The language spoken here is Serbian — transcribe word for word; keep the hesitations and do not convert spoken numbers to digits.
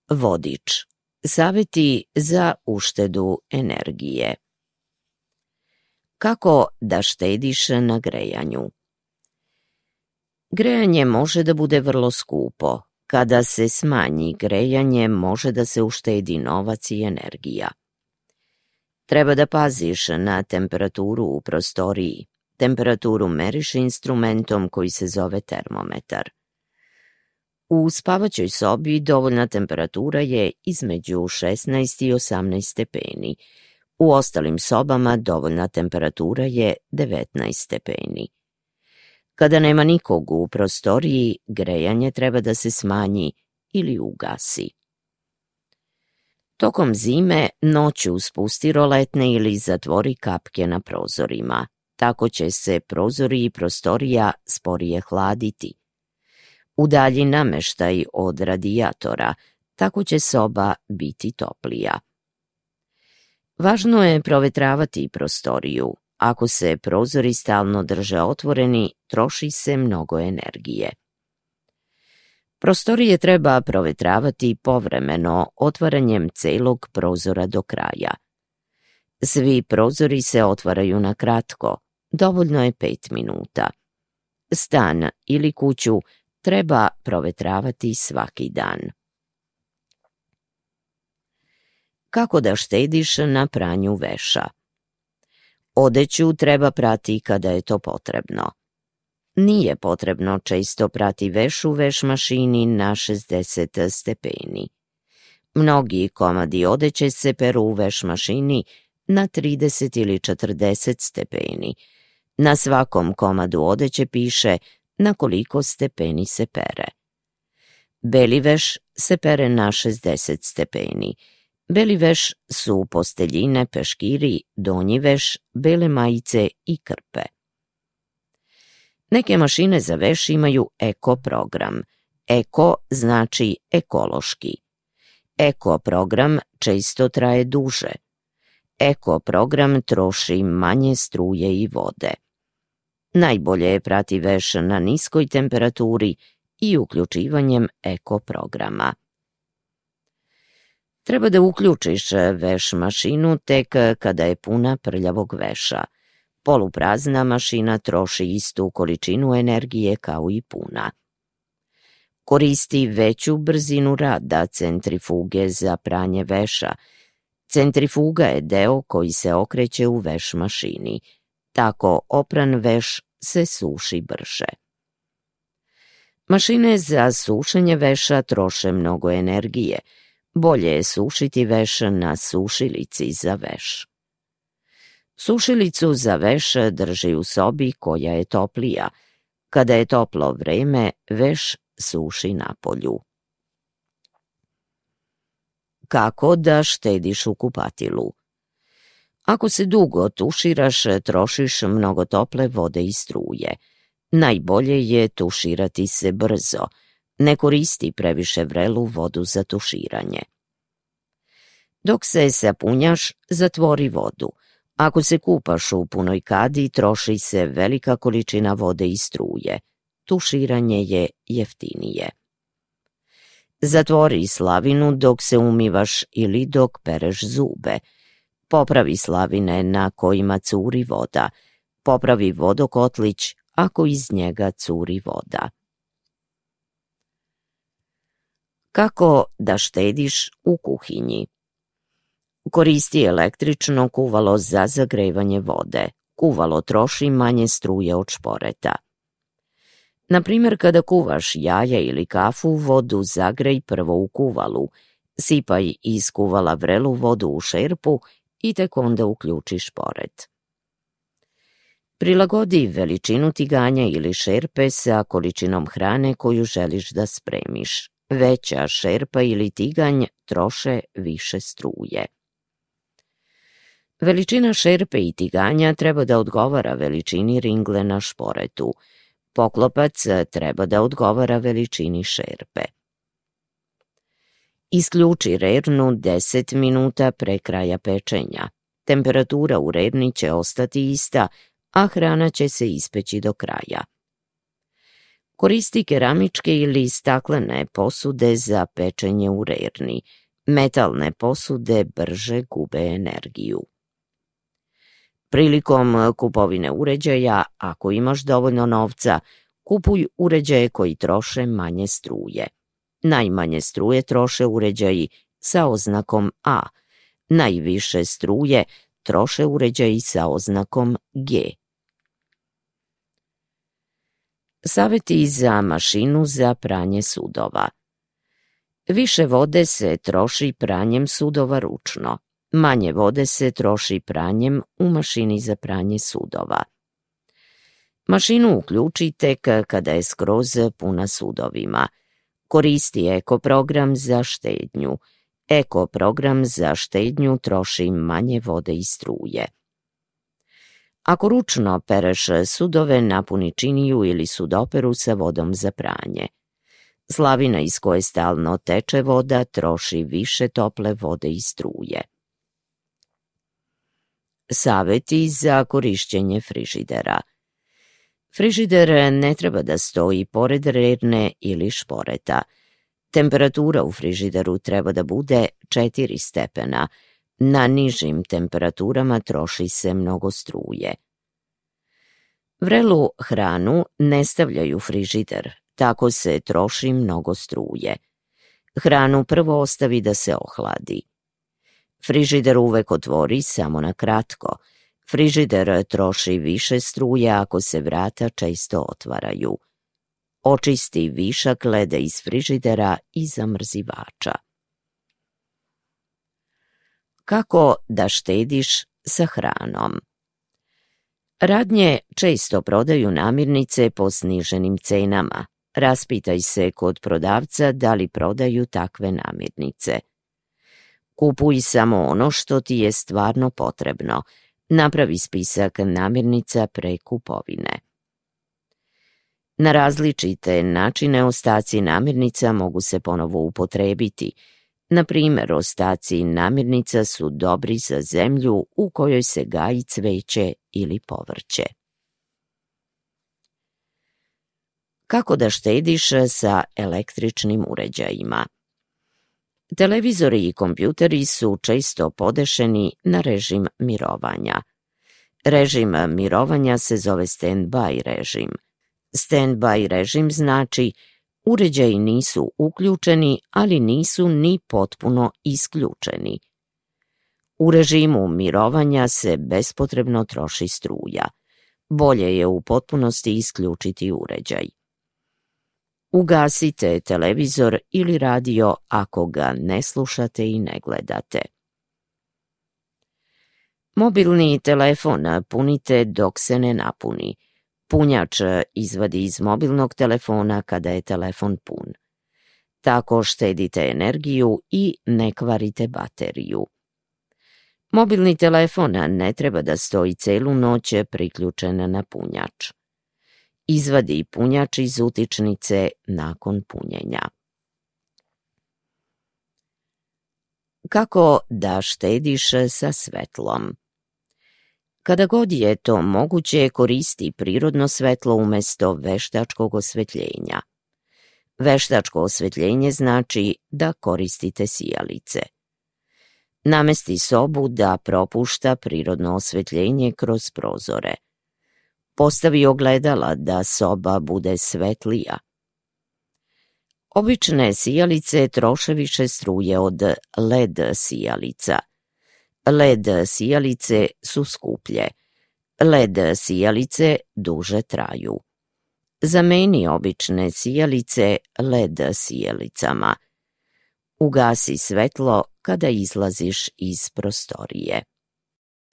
Vodič. Saveti za uštedu energije. Kako da štediš na grejanju? Grejanje može da bude vrlo skupo. Kada se smanji grejanje, može da se uštedi novac i energija. Treba da paziš na temperaturu u prostoriji. Temperaturu meriš instrumentom koji se zove termometar. U spavaćoj sobi dovoljna temperatura je između šesnaest i osamnaest stepeni. U ostalim sobama dovoljna temperatura je devetnaest stepeni. Kada nema nikog u prostoriji, grejanje treba da se smanji ili ugasi. Tokom zime noću spusti roletne ili zatvori kapke na prozorima. Tako će se prozori i prostorija sporije hladiti. Udalji nameštaj od radijatora, tako će soba biti toplija. Važno je provetravati prostoriju. Ako se prozori stalno drže otvoreni, troši se mnogo energije. Prostorije treba provetravati povremeno otvaranjem celog prozora do kraja. Svi prozori se otvaraju na kratko, dovoljno je pet minuta. Stan ili kuću treba provetravati svaki dan. Kako da štediš na pranju veša? Odeću treba prati kada je to potrebno. Nije potrebno često prati veš u veš mašini na šezdeset stepeni. Mnogi komadi odeće se peru u veš mašini na trideset ili četrdeset stepeni. Na svakom komadu odeće piše na koliko stepeni se pere. Beli veš se pere na šezdeset stepeni. Beli veš su posteljine, peškiri, donji veš, bele majice i krpe. Neke mašine za veš imaju eko program. Eko znači ekološki. Eko program često traje duže. Eko program troši manje struje i vode. Najbolje je prati veš na niskoj temperaturi i uključivanjem eko programa. Treba da uključiš veš mašinu tek kada je puna prljavog veša. Poluprazna mašina troši istu količinu energije kao i puna. Koristi veću brzinu rada centrifuge za pranje veša. Centrifuga je deo koji se okreće u veš mašini. Tako opran veš se suši brže. Mašine za sušenje veša troše mnogo energije. Bolje je sušiti veš na sušilici za veš. Sušilicu za veš drži u sobi koja je toplija. Kada je toplo vreme, veš suši napolju. Kako da štediš u kupatilu? Ako se dugo tuširaš, trošiš mnogo tople vode i struje. Najbolje je tuširati se brzo. Ne koristi previše vrelu vodu za tuširanje. Dok se sapunjaš, zatvori vodu. Ako se kupaš u punoj kadi, troši se velika količina vode i struje. Tuširanje je jeftinije. Zatvori slavinu dok se umivaš ili dok pereš zube. Popravi slavine na kojima curi voda. Popravi vodokotlić ako iz njega curi voda. Kako da štediš u kuhinji? Koristi električno kuvalo za zagrevanje vode. Kuvalo troši manje struje od šporeta. Na primjer, kada kuvaš jaja ili kafu, vodu zagrej prvo u kuvalu. Sipaj iz kuvala vrelu vodu u šerpu i tek onda uključi šporet. Prilagodi veličinu tiganja ili šerpe sa količinom hrane koju želiš da spremiš. Veća šerpa ili tiganj troše više struje. Veličina šerpe i tiganja treba da odgovara veličini ringle na šporetu. Poklopac treba da odgovara veličini šerpe. Isključi rernu deset minuta pre kraja pečenja. Temperatura u rerni će ostati ista, a hrana će se ispeći do kraja. Koristi keramičke ili staklene posude za pečenje u rerni. Metalne posude brže gube energiju. Prilikom kupovine uređaja, ako imaš dovoljno novca, kupuj uređaje koji troše manje struje. Najmanje struje troše uređaji sa oznakom A. Najviše struje troše uređaji sa oznakom G. Saveti za mašinu za pranje sudova. Više vode se troši pranjem sudova ručno. Manje vode se troši pranjem u mašini za pranje sudova. Mašinu uključi tek kada je skroz puna sudovima. Koristi Eko program za štednju. Eko program za štednju troši manje vode i struje. Ako ručno pereš sudove, napuni činiju ili sudoperu sa vodom za pranje. Slavina iz koje stalno teče voda troši više tople vode i struje. Saveti za korišćenje frižidera. Frižider ne treba da stoji pored rerne ili šporeta. Temperatura u frižideru treba da bude četiri stepena. Na nižim temperaturama troši se mnogo struje. Vrelu hranu ne stavljaju u frižider, tako se troši mnogo struje. Hranu prvo ostavi da se ohladi. Frižider uvek otvori samo na kratko. Frižider troši više struje ako se vrata često otvaraju. Očisti višak leda iz frižidera i zamrzivača. Kako da štediš sa hranom? Radnje često prodaju namirnice po sniženim cenama. Raspitaj se kod prodavca da li prodaju takve namirnice. Kupuj samo ono što ti je stvarno potrebno. Napravi spisak namirnica pre kupovine. Na različite načine ostaci namirnica mogu se ponovo upotrebiti. Na primjer, ostaci namirnica su dobri za zemlju u kojoj se gaji cveće ili povrće. Kako da štediš sa električnim uređajima? Televizori i kompjuteri su često podešeni na režim mirovanja. Režim mirovanja se zove stand-by režim. Stand-by režim znači uređaji nisu uključeni, ali nisu ni potpuno isključeni. U režimu mirovanja se bespotrebno troši struja. Bolje je u potpunosti isključiti uređaj. Ugasite televizor ili radio ako ga ne slušate i ne gledate. Mobilni telefon punite dok se ne napuni. Punjač izvadi iz mobilnog telefona kada je telefon pun. Tako štedite energiju i ne kvarite bateriju. Mobilni telefon ne treba da stoji celu noć priključen na punjač. Izvadi punjač iz utičnice nakon punjenja. Kako da štediš sa svetlom? Kada god je to moguće, koristi prirodno svetlo umesto veštačkog osvetljenja. Veštačko osvetljenje znači da koristite sijalice. Namesti sobu da propušta prirodno osvetljenje kroz prozore. Postavi ogledala da soba bude svetlija. Obične sijalice troše više struje od el e de sijalica. el e de sijalice su skuplje. el e de sijalice duže traju. Zameni obične sijalice el e de sijalicama. Ugasi svetlo kada izlaziš iz prostorije.